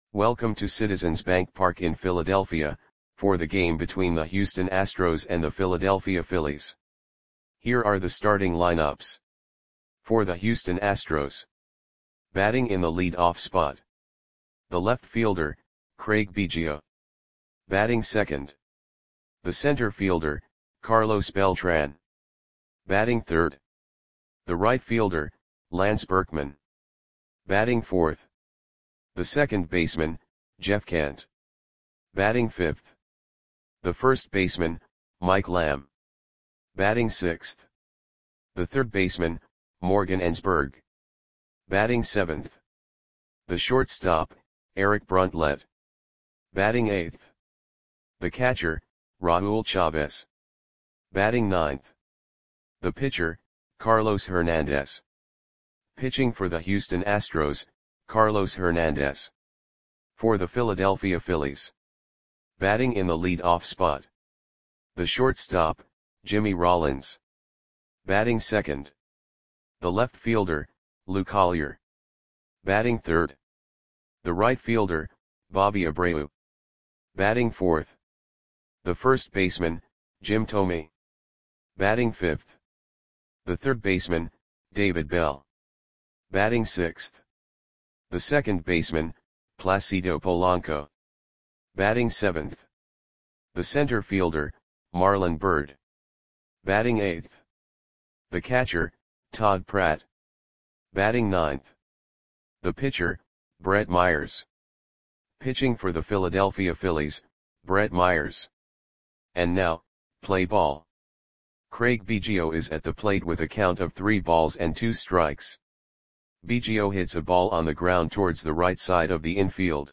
Welcome to Citizens Bank Park in Philadelphia, for the game between the Houston Astros and the Philadelphia Phillies. Here are the starting lineups. For the Houston Astros. Batting in the lead-off spot. The left fielder, Craig Biggio. Batting second. The center fielder, Carlos Beltran. Batting third. The right fielder, Lance Berkman. Batting fourth. The second baseman, Jeff Kent. Batting fifth. The first baseman, Mike Lamb. Batting sixth. The third baseman, Morgan Ensberg. Batting seventh. The shortstop, Eric Bruntlett. Batting eighth. The catcher, Raul Chavez. Batting ninth. The pitcher, Carlos Hernandez. Pitching for the Houston Astros, Carlos Hernandez. For the Philadelphia Phillies. Batting in the lead-off spot. The shortstop, Jimmy Rollins. Batting second. The left fielder, Lou Collier. Batting third. The right fielder, Bobby Abreu. Batting fourth. The first baseman, Jim Thome. Batting fifth. The third baseman, David Bell. Batting sixth. The second baseman, Placido Polanco. Batting seventh. The center fielder, Marlon Byrd. Batting eighth. The catcher, Todd Pratt. Batting ninth. The pitcher, Brett Myers. Pitching for the Philadelphia Phillies, Brett Myers. And now, play ball. Craig Biggio is at the plate with a count of 3 balls and 2 strikes. Biggio hits a ball on the ground towards the right side of the infield.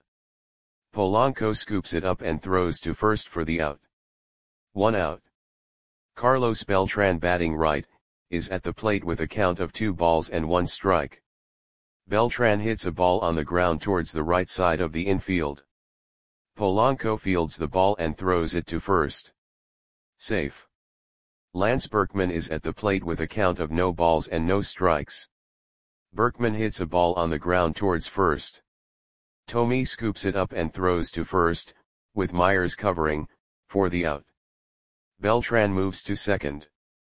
Polanco scoops it up and throws to first for the out. 1 out. Carlos Beltran, batting right, is at the plate with a count of 2 balls and 1 strike. Beltran hits a ball on the ground towards the right side of the infield. Polanco fields the ball and throws it to first. Safe. Lance Berkman is at the plate with a count of no balls and no strikes. Berkman hits a ball on the ground towards first. Thome scoops it up and throws to first, with Myers covering, for the out. Beltran moves to second.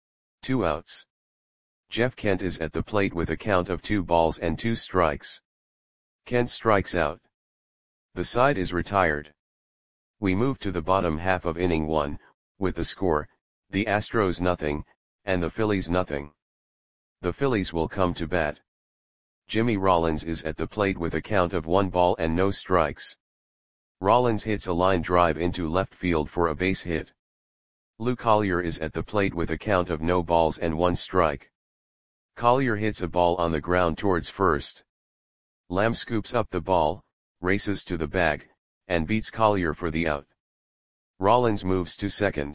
2 outs. Jeff Kent is at the plate with a count of 2 balls and 2 strikes. Kent strikes out. The side is retired. We move to the bottom half of inning 1, with the score, the Astros 0, and the Phillies 0. The Phillies will come to bat. Jimmy Rollins is at the plate with a count of 1 ball and no strikes. Rollins hits a line drive into left field for a base hit. Lou Collier is at the plate with a count of no balls and 1 strike. Collier hits a ball on the ground towards first. Lamb scoops up the ball, races to the bag, and beats Collier for the out. Rollins moves to second.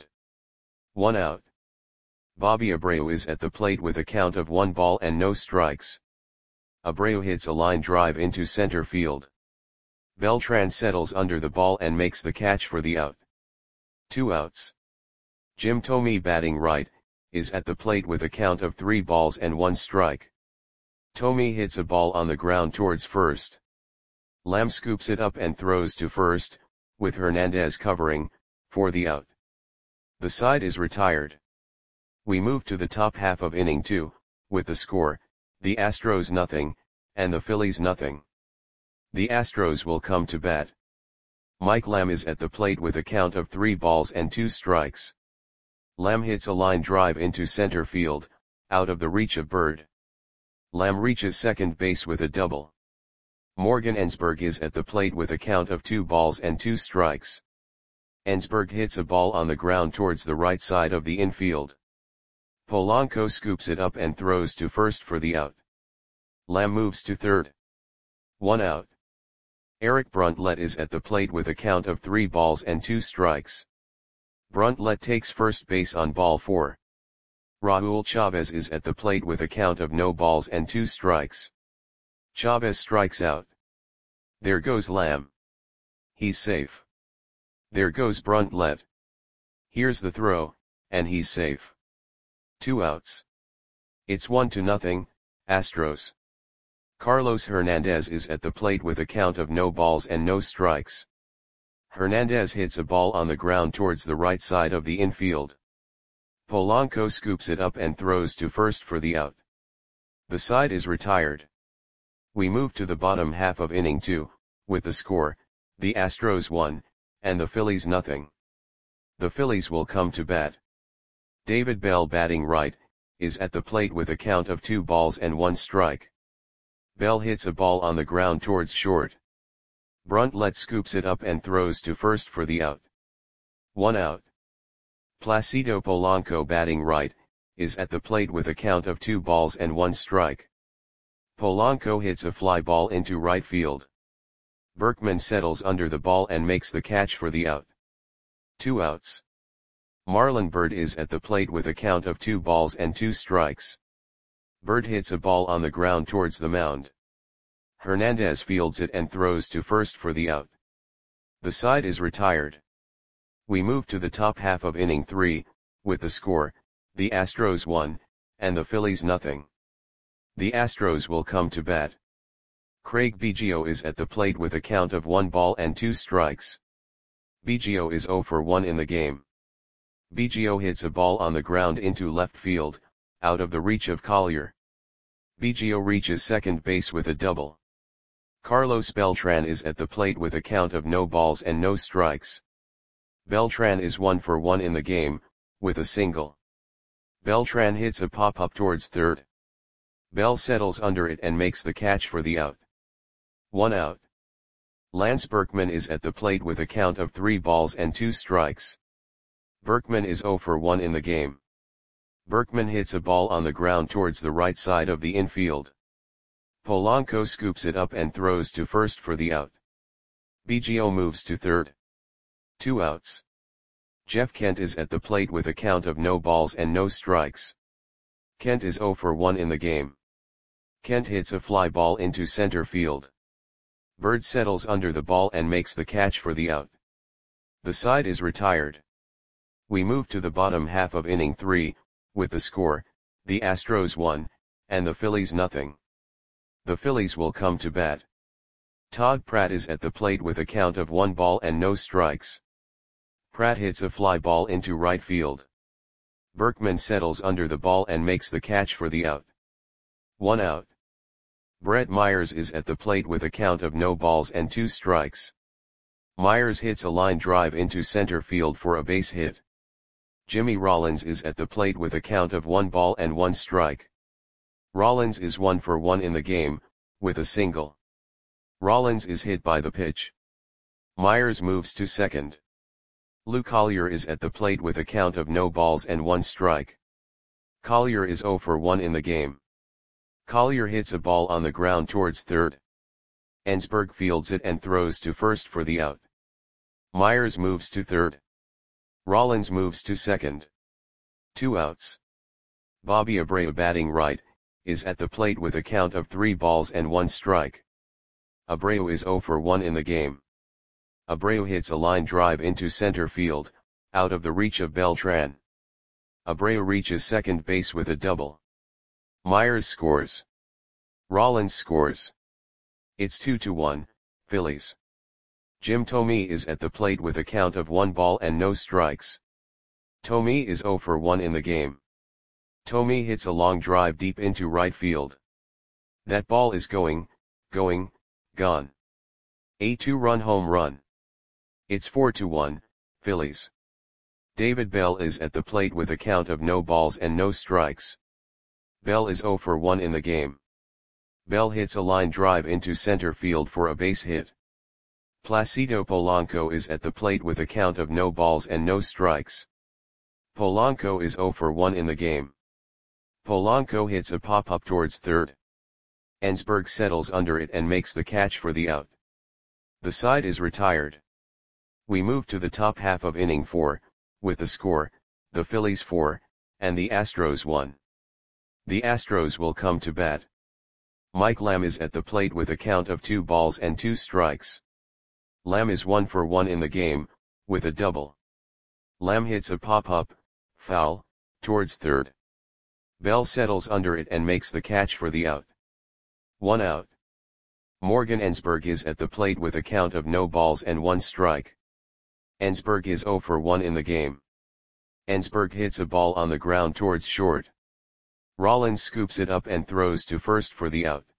1 out. Bobby Abreu is at the plate with a count of 1 ball and no strikes. Abreu hits a line drive into center field. Beltran settles under the ball and makes the catch for the out. 2 outs. Jim Thome, batting right, is at the plate with a count of 3 balls and 1 strike. Thome hits a ball on the ground towards first. Lamb scoops it up and throws to first, with Hernandez covering, for the out. The side is retired. We move to the top half of inning 2, with the score, the Astros 0, and the Phillies 0. The Astros will come to bat. Mike Lamb is at the plate with a count of 3 balls and 2 strikes. Lamb hits a line drive into center field, out of the reach of Byrd. Lamb reaches second base with a double. Morgan Ensberg is at the plate with a count of 2 balls and 2 strikes. Ensberg hits a ball on the ground towards the right side of the infield. Polanco scoops it up and throws to first for the out. Lamb moves to third. 1 out. Eric Bruntlett is at the plate with a count of 3 balls and 2 strikes. Bruntlett takes first base on ball 4. Raul Chavez is at the plate with a count of no balls and 2 strikes. Chavez strikes out. There goes Lamb. He's safe. There goes Bruntlett. Here's the throw, and he's safe. 2 outs. It's 1-0, Astros. Carlos Hernandez is at the plate with a count of no balls and no strikes. Hernandez hits a ball on the ground towards the right side of the infield. Polanco scoops it up and throws to first for the out. The side is retired. We move to the bottom half of inning 2, with the score, the Astros 1, and the Phillies nothing. The Phillies will come to bat. David Bell, batting right, is at the plate with a count of 2 balls and 1 strike. Bell hits a ball on the ground towards short. Bruntlett scoops it up and throws to first for the out. 1 out. Placido Polanco, batting right, is at the plate with a count of 2 balls and 1 strike. Polanco hits a fly ball into right field. Berkman settles under the ball and makes the catch for the out. 2 outs. Marlon Byrd is at the plate with a count of 2 balls and 2 strikes. Byrd hits a ball on the ground towards the mound. Hernandez fields it and throws to first for the out. The side is retired. We move to the top half of inning 3, with the score, the Astros 1, and the Phillies nothing. The Astros will come to bat. Craig Biggio is at the plate with a count of 1 ball and 2 strikes. Biggio is 0 for 1 in the game. Biggio hits a ball on the ground into left field, out of the reach of Collier. Biggio reaches second base with a double. Carlos Beltran is at the plate with a count of no balls and no strikes. Beltran is 1 for 1 in the game, with a single. Beltran hits a pop-up towards third. Bell settles under it and makes the catch for the out. 1 out. Lance Berkman is at the plate with a count of 3 balls and 2 strikes. Berkman is 0 for 1 in the game. Berkman hits a ball on the ground towards the right side of the infield. Polanco scoops it up and throws to first for the out. Biggio moves to third. 2 outs. Jeff Kent is at the plate with a count of no balls and no strikes. Kent is 0 for 1 in the game. Kent hits a fly ball into center field. Byrd settles under the ball and makes the catch for the out. The side is retired. We move to the bottom half of inning 3, with the score, the Astros 1, and the Phillies nothing. The Phillies will come to bat. Todd Pratt is at the plate with a count of 1 ball and no strikes. Pratt hits a fly ball into right field. Berkman settles under the ball and makes the catch for the out. 1 out. Brett Myers is at the plate with a count of no balls and 2 strikes. Myers hits a line drive into center field for a base hit. Jimmy Rollins is at the plate with a count of 1 ball and 1 strike. Rollins is 1 for 1 in the game, with a single. Rollins is hit by the pitch. Myers moves to second. Lou Collier is at the plate with a count of no balls and 1 strike. Collier is 0 for 1 in the game. Collier hits a ball on the ground towards third. Ensberg fields it and throws to first for the out. Myers moves to third. Rollins moves to second. 2 outs. Bobby Abreu, batting right, is at the plate with a count of 3 balls and 1 strike. Abreu is 0 for 1 in the game. Abreu hits a line drive into center field, out of the reach of Beltran. Abreu reaches second base with a double. Myers scores. Rollins scores. It's 2-1, Phillies. Jim Thome is at the plate with a count of 1 ball and no strikes. Thome is 0 for 1 in the game. Thome hits a long drive deep into right field. That ball is gone. A 2-run home run. It's 4-1, Phillies. David Bell is at the plate with a count of no balls and no strikes. Bell is 0 for 1 in the game. Bell hits a line drive into center field for a base hit. Placido Polanco is at the plate with a count of no balls and no strikes. Polanco is 0 for 1 in the game. Polanco hits a pop-up towards third. Ensberg settles under it and makes the catch for the out. The side is retired. We move to the top half of inning 4, with the score, the Phillies 4, and the Astros 1. The Astros will come to bat. Mike Lamb is at the plate with a count of 2 balls and 2 strikes. Lamb is 1 for 1 in the game, with a double. Lamb hits a pop-up, foul, towards third. Bell settles under it and makes the catch for the out. 1 out. Morgan Ensberg is at the plate with a count of no balls and 1 strike. Ensberg is 0 for 1 in the game. Ensberg hits a ball on the ground towards short. Rollins scoops it up and throws to first for the out.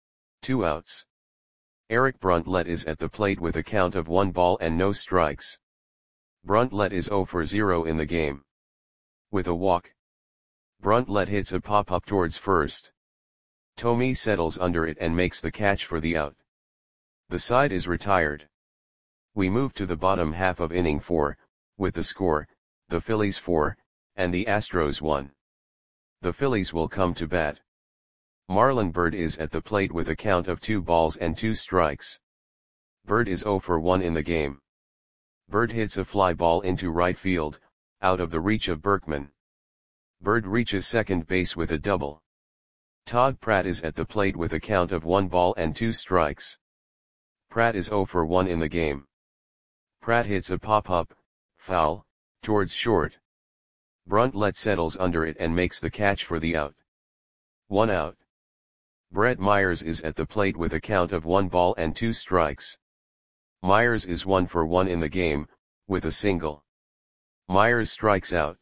2 outs. Eric Bruntlett is at the plate with a count of 1 ball and no strikes. Bruntlett is 0 for 0 in the game. With a walk, Bruntlett hits a pop-up towards first. Thome settles under it and makes the catch for the out. The side is retired. We move to the bottom half of inning 4, with the score, the Phillies 4, and the Astros 1. The Phillies will come to bat. Marlon Byrd is at the plate with a count of 2 balls and 2 strikes. Byrd is 0 for 1 in the game. Byrd hits a fly ball into right field, out of the reach of Berkman. Byrd reaches second base with a double. Todd Pratt is at the plate with a count of 1 ball and 2 strikes. Pratt is 0 for 1 in the game. Pratt hits a pop-up, foul, towards short. Bruntlett settles under it and makes the catch for the out. 1 out. Brett Myers is at the plate with a count of 1 ball and 2 strikes. Myers is 1 for 1 in the game, with a single. Myers strikes out.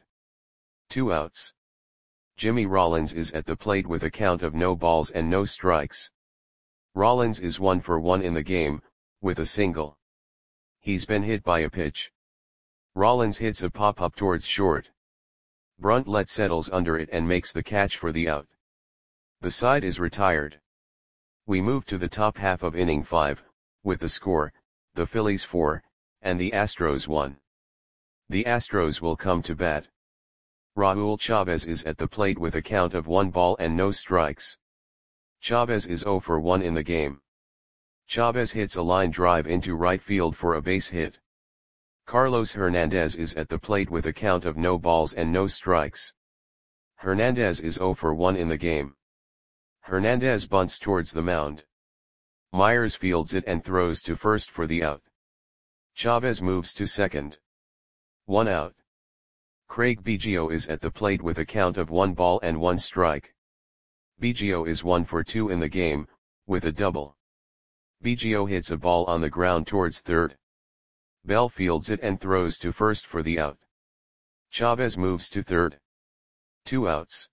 2 outs. Jimmy Rollins is at the plate with a count of no balls and no strikes. Rollins is 1 for 1 in the game, with a single. He's been hit by a pitch. Rollins hits a pop-up towards short. Bruntlett settles under it and makes the catch for the out. The side is retired. We move to the top half of inning 5, with the score, the Phillies 4, and the Astros 1. The Astros will come to bat. Raul Chavez is at the plate with a count of 1 ball and no strikes. Chavez is 0 for 1 in the game. Chavez hits a line drive into right field for a base hit. Carlos Hernandez is at the plate with a count of no balls and no strikes. Hernandez is 0 for 1 in the game. Hernandez bunts towards the mound. Myers fields it and throws to first for the out. Chavez moves to second. 1 out. Craig Biggio is at the plate with a count of 1 ball and 1 strike. Biggio is 1 for 2 in the game, with a double. Biggio hits a ball on the ground towards third. Bell fields it and throws to first for the out. Chavez moves to third. 2 outs.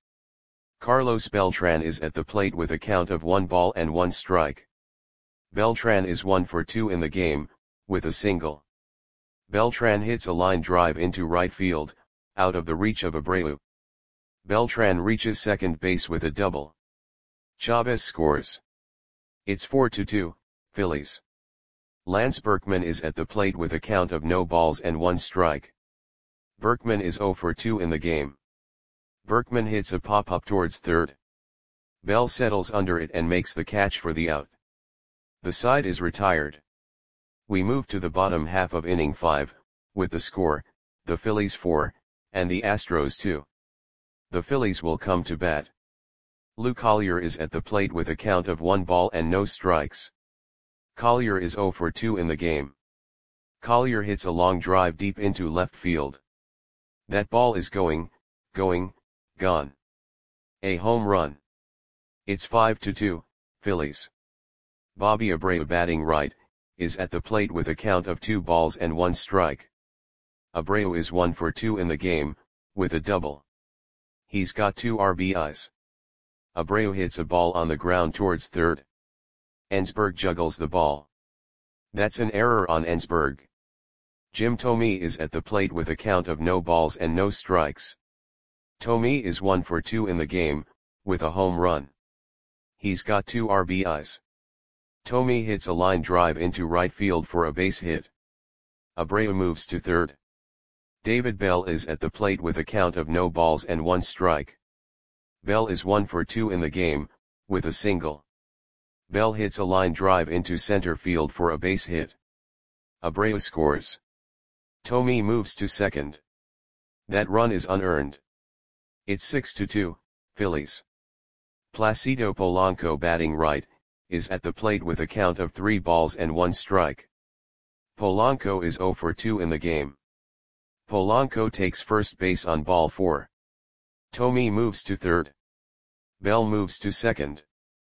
Carlos Beltran is at the plate with a count of 1 ball and 1 strike. Beltran is 1 for 2 in the game, with a single. Beltran hits a line drive into right field, out of the reach of Abreu. Beltran reaches second base with a double. Chavez scores. It's 4-2, Phillies. Lance Berkman is at the plate with a count of no balls and 1 strike. Berkman is 0 for 2 in the game. Berkman hits a pop-up towards third. Bell settles under it and makes the catch for the out. The side is retired. We move to the bottom half of inning 5, with the score, the Phillies 4, and the Astros 2. The Phillies will come to bat. Lou Collier is at the plate with a count of 1 ball and no strikes. Collier is 0 for 2 in the game. Collier hits a long drive deep into left field. That ball is gone. A home run. It's 5-2, Phillies. Bobby Abreu, batting right, is at the plate with a count of 2 balls and 1 strike. Abreu is 1 for 2 in the game, with a double. He's got 2 RBIs. Abreu hits a ball on the ground towards third. Ensberg juggles the ball. That's an error on Ensberg. Jim Thome is at the plate with a count of no balls and no strikes. Thome is 1 for 2 in the game, with a home run. He's got 2 RBIs. Thome hits a line drive into right field for a base hit. Abreu moves to third. David Bell is at the plate with a count of no balls and 1 strike. Bell is 1 for 2 in the game, with a single. Bell hits a line drive into center field for a base hit. Abreu scores. Thome moves to second. That run is unearned. It's 6-2, Phillies. Placido Polanco, batting right, is at the plate with a count of 3 balls and 1 strike. Polanco is 0 for 2 in the game. Polanco takes first base on ball 4. Thome moves to third. Bell moves to second.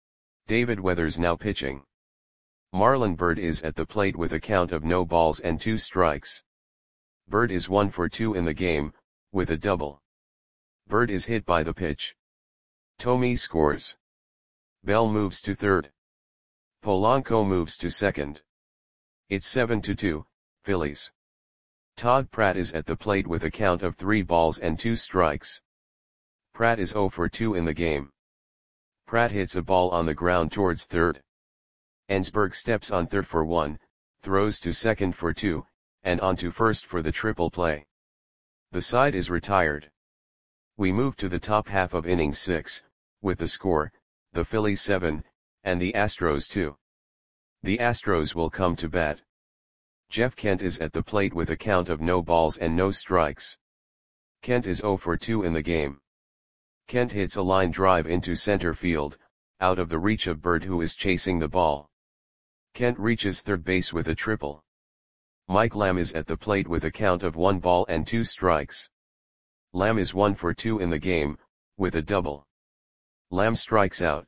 David Weathers now pitching. Marlon Byrd is at the plate with a count of no balls and 2 strikes. Byrd is 1 for 2 in the game, with a double. Byrd is hit by the pitch. Thome scores. Bell moves to third. Polanco moves to second. It's 7-2, Phillies. Todd Pratt is at the plate with a count of 3 balls and 2 strikes. Pratt is 0 for 2 in the game. Pratt hits a ball on the ground towards third. Ensberg steps on third for 1, throws to second for 2, and on to first for the triple play. The side is retired. We move to the top half of inning 6, with the score, the Phillies 7, and the Astros 2. The Astros will come to bat. Jeff Kent is at the plate with a count of no balls and no strikes. Kent is 0 for 2 in the game. Kent hits a line drive into center field, out of the reach of Byrd, who is chasing the ball. Kent reaches third base with a triple. Mike Lamb is at the plate with a count of 1 ball and 2 strikes. Lamb is 1 for 2 in the game, with a double. Lamb strikes out.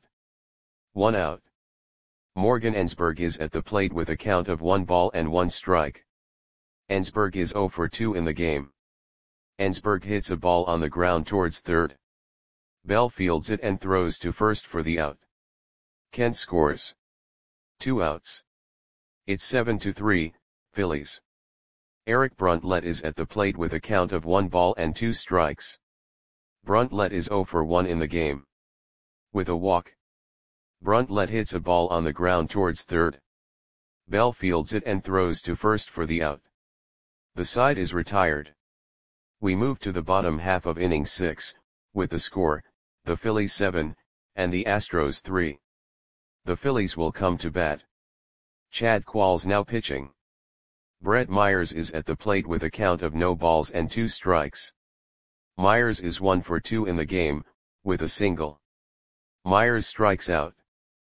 1 out. Morgan Ensberg is at the plate with a count of 1 ball and 1 strike. Ensberg is 0 for 2 in the game. Ensberg hits a ball on the ground towards third. Bell fields it and throws to first for the out. Kent scores. 2 outs. It's 7-3, Phillies. Eric Bruntlett is at the plate with a count of 1 ball and 2 strikes. Bruntlett is 0 for 1 in the game. With a walk. Bruntlett hits a ball on the ground towards third. Bell fields it and throws to first for the out. The side is retired. We move to the bottom half of inning 6, with the score, the Phillies 7, and the Astros 3. The Phillies will come to bat. Chad Qualls now pitching. Brett Myers is at the plate with a count of no balls and 2 strikes. Myers is 1 for 2 in the game, with a single. Myers strikes out.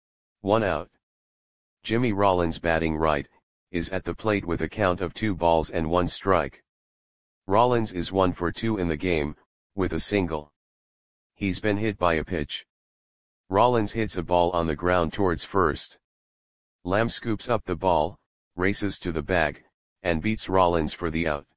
1 out. Jimmy Rollins, batting right, is at the plate with a count of 2 balls and 1 strike. Rollins is 1 for 2 in the game, with a single. He's been hit by a pitch. Rollins hits a ball on the ground towards first. Lamb scoops up the ball, races to the bag, and beats Rollins for the out.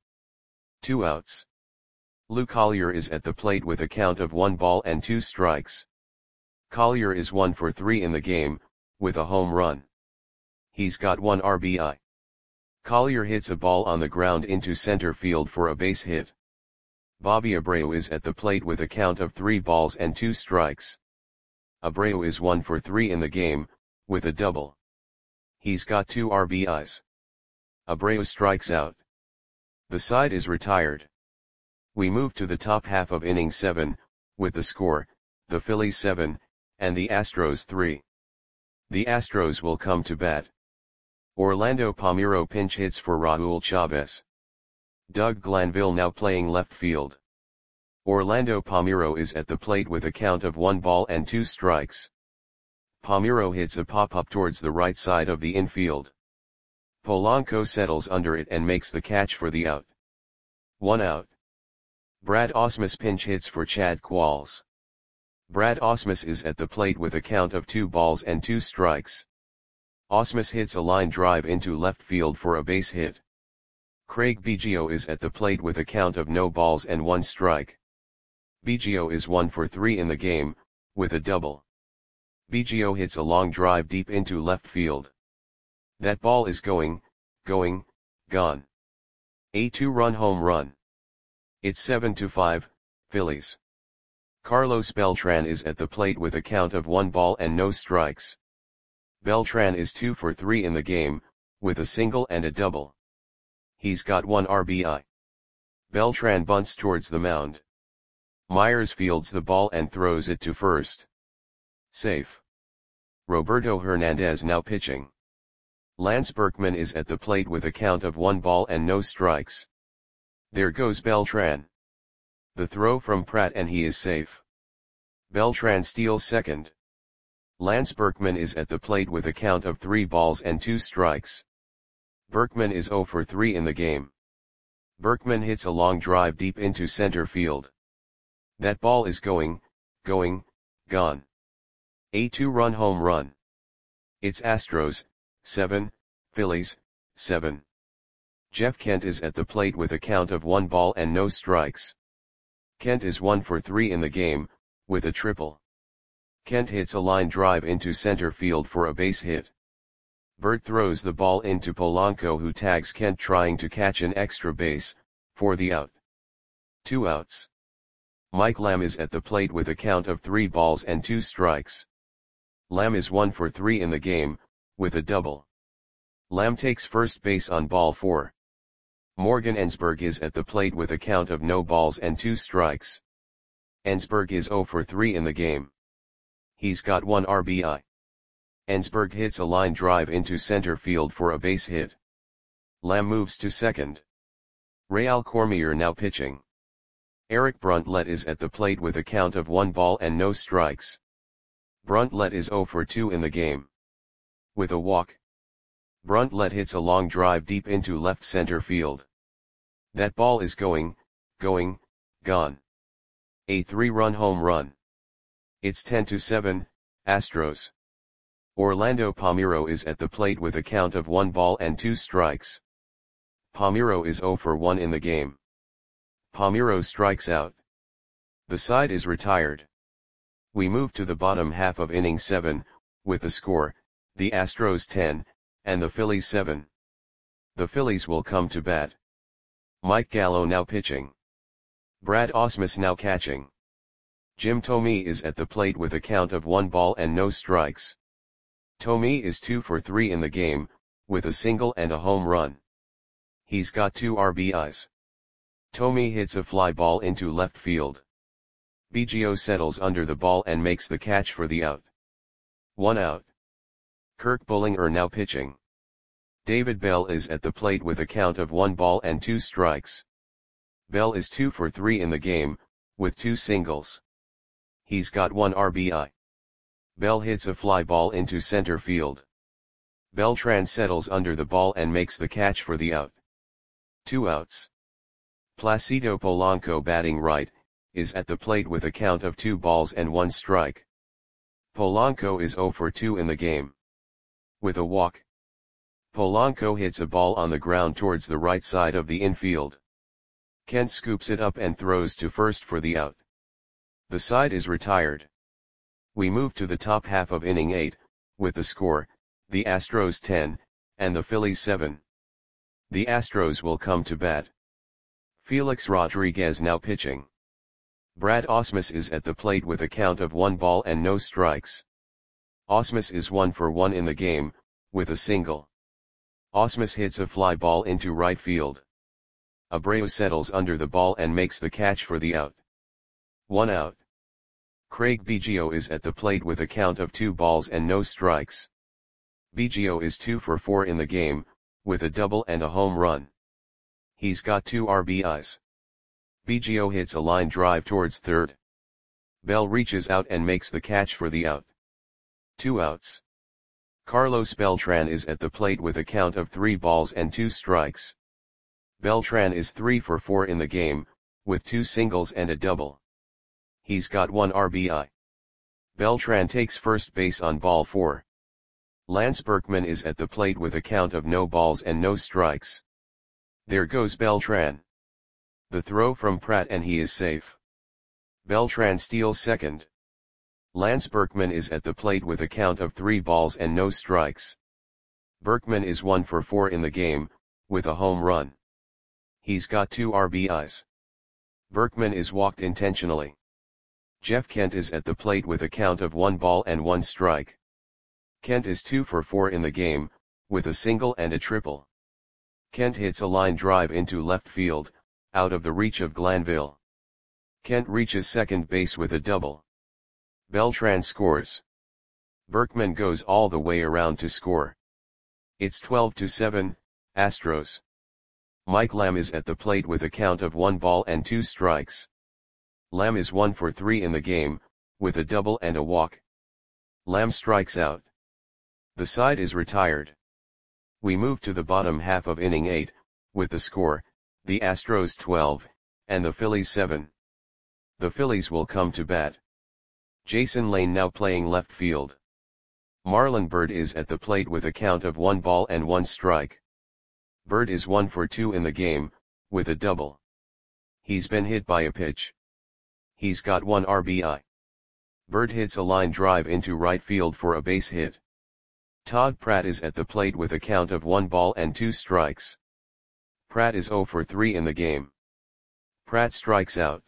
2 outs. Lou Collier is at the plate with a count of 1 ball and 2 strikes. Collier is 1 for 3 in the game, with a home run. He's got 1 RBI. Collier hits a ball on the ground into center field for a base hit. Bobby Abreu is at the plate with a count of 3 balls and 2 strikes. Abreu is 1 for 3 in the game, with a double. He's got 2 RBIs. Abreu strikes out. The side is retired. We move to the top half of inning 7, with the score, the Phillies 7, and the Astros 3. The Astros will come to bat. Orlando Palmeiro pinch hits for Raul Chavez. Doug Glanville now playing left field. Orlando Palmeiro is at the plate with a count of 1 ball and 2 strikes. Palmeiro hits a pop-up towards the right side of the infield. Polanco settles under it and makes the catch for the out. 1 out. Brad Ausmus pinch hits for Chad Qualls. Brad Ausmus is at the plate with a count of 2 balls and 2 strikes. Ausmus hits a line drive into left field for a base hit. Craig Biggio is at the plate with a count of no balls and 1 strike. Biggio is 1 for 3 in the game, with a double. Biggio hits a long drive deep into left field. That ball is gone. A 2-run home run. It's 7-5, Phillies. Carlos Beltran is at the plate with a count of 1 ball and no strikes. Beltran is 2 for 3 in the game, with a single and a double. He's got 1 RBI. Beltran bunts towards the mound. Myers fields the ball and throws it to first. Safe. Roberto Hernandez now pitching. Lance Berkman is at the plate with a count of 1 ball and no strikes. There goes Beltran. The throw from Pratt and he is safe. Beltran steals second. Lance Berkman is at the plate with a count of 3 balls and 2 strikes. Berkman is 0 for 3 in the game. Berkman hits a long drive deep into center field. That ball is gone. A 2-run home run. It's Astros, 7, Phillies, 7. Jeff Kent is at the plate with a count of 1 ball and no strikes. Kent is 1 for 3 in the game, with a triple. Kent hits a line drive into center field for a base hit. Bert throws the ball into Polanco, who tags Kent trying to catch an extra base, for the out. 2 outs. Mike Lamb is at the plate with a count of 3 balls and 2 strikes. Lamb is 1 for 3 in the game, with a double. Lamb takes first base on ball 4. Morgan Ensberg is at the plate with a count of no balls and 2 strikes. Ensberg is 0 for 3 in the game. He's got 1 RBI. Ensberg hits a line drive into center field for a base hit. Lamb moves to second. Real Cormier now pitching. Eric Bruntlett is at the plate with a count of 1 ball and no strikes. Bruntlett is 0 for 2 in the game. With a walk. Bruntlett hits a long drive deep into left center field. That ball is gone. A 3-run home run. It's 10-7, Astros. Orlando Palmeiro is at the plate with a count of 1 ball and 2 strikes. Palmeiro is 0 for 1 in the game. Palmeiro strikes out. The side is retired. We move to the bottom half of inning 7, with the score, the Astros 10, and the Phillies 7. The Phillies will come to bat. Mike Gallo now pitching. Brad Ausmus now catching. Jim Thome is at the plate with a count of 1 ball and no strikes. Thome is 2 for 3 in the game, with a single and a home run. He's got 2 RBIs. Thome hits a fly ball into left field. Biggio settles under the ball and makes the catch for the out. 1 out. Kirk Bullinger now pitching. David Bell is at the plate with a count of 1 ball and 2 strikes. Bell is 2 for 3 in the game, with 2 singles. He's got 1 RBI. Bell hits a fly ball into center field. Beltran settles under the ball and makes the catch for the out. 2 outs. Placido Polanco, batting right, is at the plate with a count of 2 balls and 1 strike. Polanco is 0 for 2 in the game. With a walk. Polanco hits a ball on the ground towards the right side of the infield. Kent scoops it up and throws to first for the out. The side is retired. We move to the top half of inning 8, with the score, the Astros 10, and the Phillies 7. The Astros will come to bat. Felix Rodriguez now pitching. Brad Ausmus is at the plate with a count of 1 ball and no strikes. Ausmus is 1 for 1 in the game, with a single. Ausmus hits a fly ball into right field. Abreu settles under the ball and makes the catch for the out. 1 out. Craig Biggio is at the plate with a count of 2 balls and no strikes. Biggio is 2 for 4 in the game, with a double and a home run. He's got 2 RBIs. Biggio hits a line drive towards third. Bell reaches out and makes the catch for the out. 2 outs. Carlos Beltran is at the plate with a count of 3 balls and 2 strikes. Beltran is 3 for 4 in the game, with 2 singles and a double. He's got 1 RBI. Beltran takes first base on ball 4. Lance Berkman is at the plate with a count of no balls and no strikes. There goes Beltran. The throw from Pratt and he is safe. Beltran steals second. Lance Berkman is at the plate with a count of 3 balls and no strikes. Berkman is 1 for 4 in the game, with a home run. He's got 2 RBIs. Berkman is walked intentionally. Jeff Kent is at the plate with a count of 1 ball and 1 strike. Kent is 2 for 4 in the game, with a single and a triple. Kent hits a line drive into left field, out of the reach of Glanville. Kent reaches second base with a double. Beltran scores. Berkman goes all the way around to score. It's 12-7, Astros. Mike Lamb is at the plate with a count of 1 ball and 2 strikes. Lamb is 1 for 3 in the game, with a double and a walk. Lamb strikes out. The side is retired. We move to the bottom half of inning 8, with the score, the Astros 12, and the Phillies 7. The Phillies will come to bat. Jason Lane now playing left field. Marlon Byrd is at the plate with a count of 1 ball and 1 strike. Byrd is 1 for 2 in the game, with a double. He's been hit by a pitch. He's got 1 RBI. Byrd hits a line drive into right field for a base hit. Todd Pratt is at the plate with a count of 1 ball and 2 strikes. Pratt is 0 for 3 in the game. Pratt strikes out.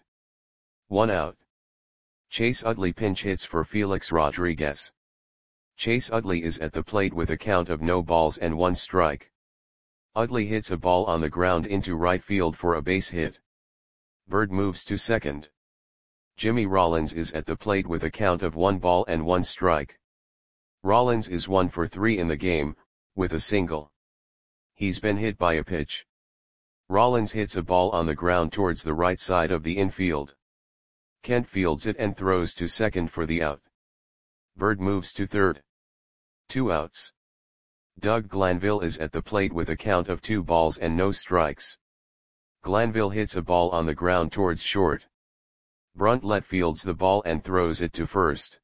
1 out. Chase Utley pinch hits for Felix Rodriguez. Chase Utley is at the plate with a count of no balls and 1 strike. Utley hits a ball on the ground into right field for a base hit. Byrd moves to second. Jimmy Rollins is at the plate with a count of 1 ball and 1 strike. Rollins is 1 for 3 in the game, with a single. He's been hit by a pitch. Rollins hits a ball on the ground towards the right side of the infield. Kent fields it and throws to second for the out. Byrd moves to third. 2 outs. Doug Glanville is at the plate with a count of 2 balls and no strikes. Glanville hits a ball on the ground towards short. Bruntlett fields the ball and throws it to first.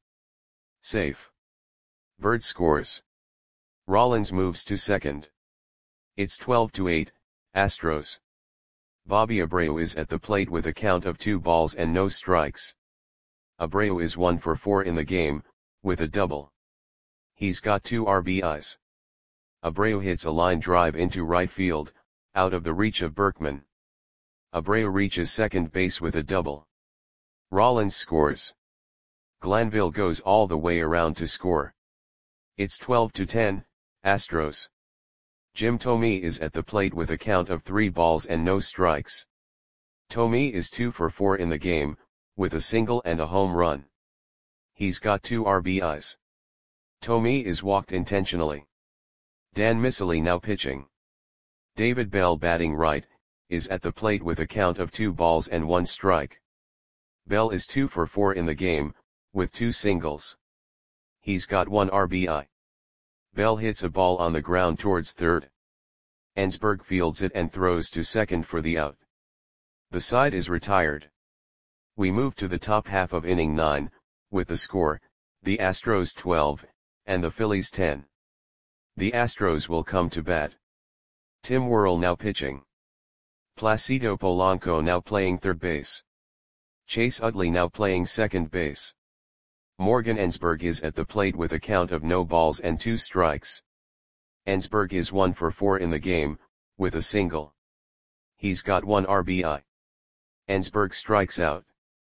Safe. Byrd scores. Rollins moves to second. It's 12-8, Astros. Bobby Abreu is at the plate with a count of 2 balls and no strikes. Abreu is 1 for 4 in the game, with a double. He's got 2 RBIs. Abreu hits a line drive into right field, out of the reach of Berkman. Abreu reaches second base with a double. Rollins scores. Glanville goes all the way around to score. It's 12-10, Astros. Jim Thome is at the plate with a count of 3 balls and no strikes. Thome is 2 for 4 in the game, with a single and a home run. He's got 2 RBIs. Thome is walked intentionally. Dan Miceli now pitching. David Bell batting right, is at the plate with a count of 2 balls and 1 strike. Bell is 2 for 4 in the game, with 2 singles. He's got 1 RBI. Bell hits a ball on the ground towards third. Ensberg fields it and throws to second for the out. The side is retired. We move to the top half of inning 9, with the score, the Astros 12, and the Phillies 10. The Astros will come to bat. Tim Worrell now pitching. Placido Polanco now playing third base. Chase Utley now playing second base. Morgan Ensberg is at the plate with a count of no balls and 2 strikes. Ensberg is 1 for 4 in the game, with a single. He's got 1 RBI. Ensberg strikes out.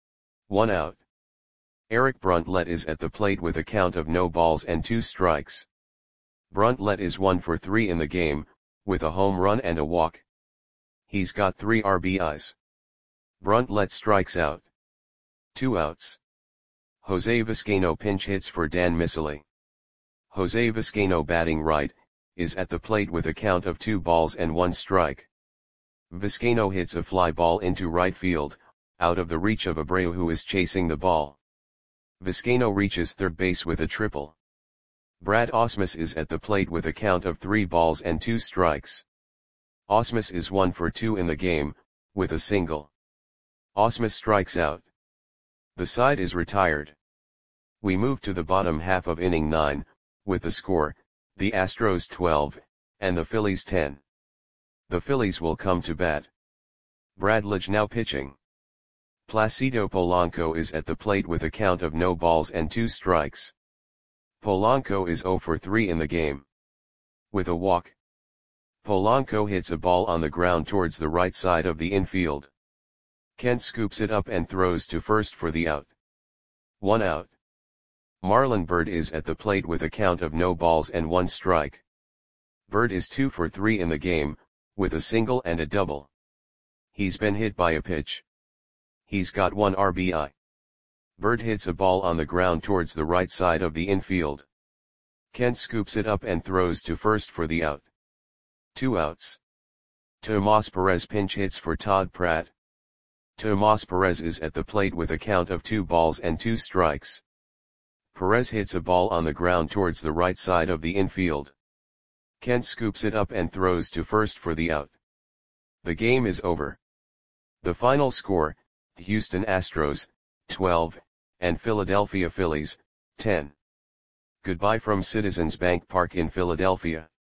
1 out. Eric Bruntlett is at the plate with a count of no balls and 2 strikes. Bruntlett is 1 for 3 in the game, with a home run and a walk. He's got 3 RBIs. Bruntlett strikes out. 2 outs. Jose Vizcaino pinch hits for Dan Miceli. Jose Vizcaino batting right, is at the plate with a count of 2 balls and 1 strike. Vizcaino hits a fly ball into right field, out of the reach of Abreu who is chasing the ball. Vizcaino reaches third base with a triple. Brad Ausmus is at the plate with a count of 3 balls and 2 strikes. Ausmus is 1 for 2 in the game, with a single. Ausmus strikes out. The side is retired. We move to the bottom half of inning 9, with the score, the Astros 12, and the Phillies 10. The Phillies will come to bat. Brad Lidge now pitching. Placido Polanco is at the plate with a count of no balls and 2 strikes. Polanco is 0 for 3 in the game. With a walk. Polanco hits a ball on the ground towards the right side of the infield. Kent scoops it up and throws to first for the out. 1 out. Marlon Byrd is at the plate with a count of no balls and 1 strike. Byrd is 2 for 3 in the game, with a single and a double. He's been hit by a pitch. He's got 1 RBI. Byrd hits a ball on the ground towards the right side of the infield. Kent scoops it up and throws to first for the out. 2 outs. Tomas Perez pinch hits for Todd Pratt. Tomas Perez is at the plate with a count of 2 balls and 2 strikes. Perez hits a ball on the ground towards the right side of the infield. Kent scoops it up and throws to first for the out. The game is over. The final score, Houston Astros, 12, and Philadelphia Phillies, 10. Goodbye from Citizens Bank Park in Philadelphia.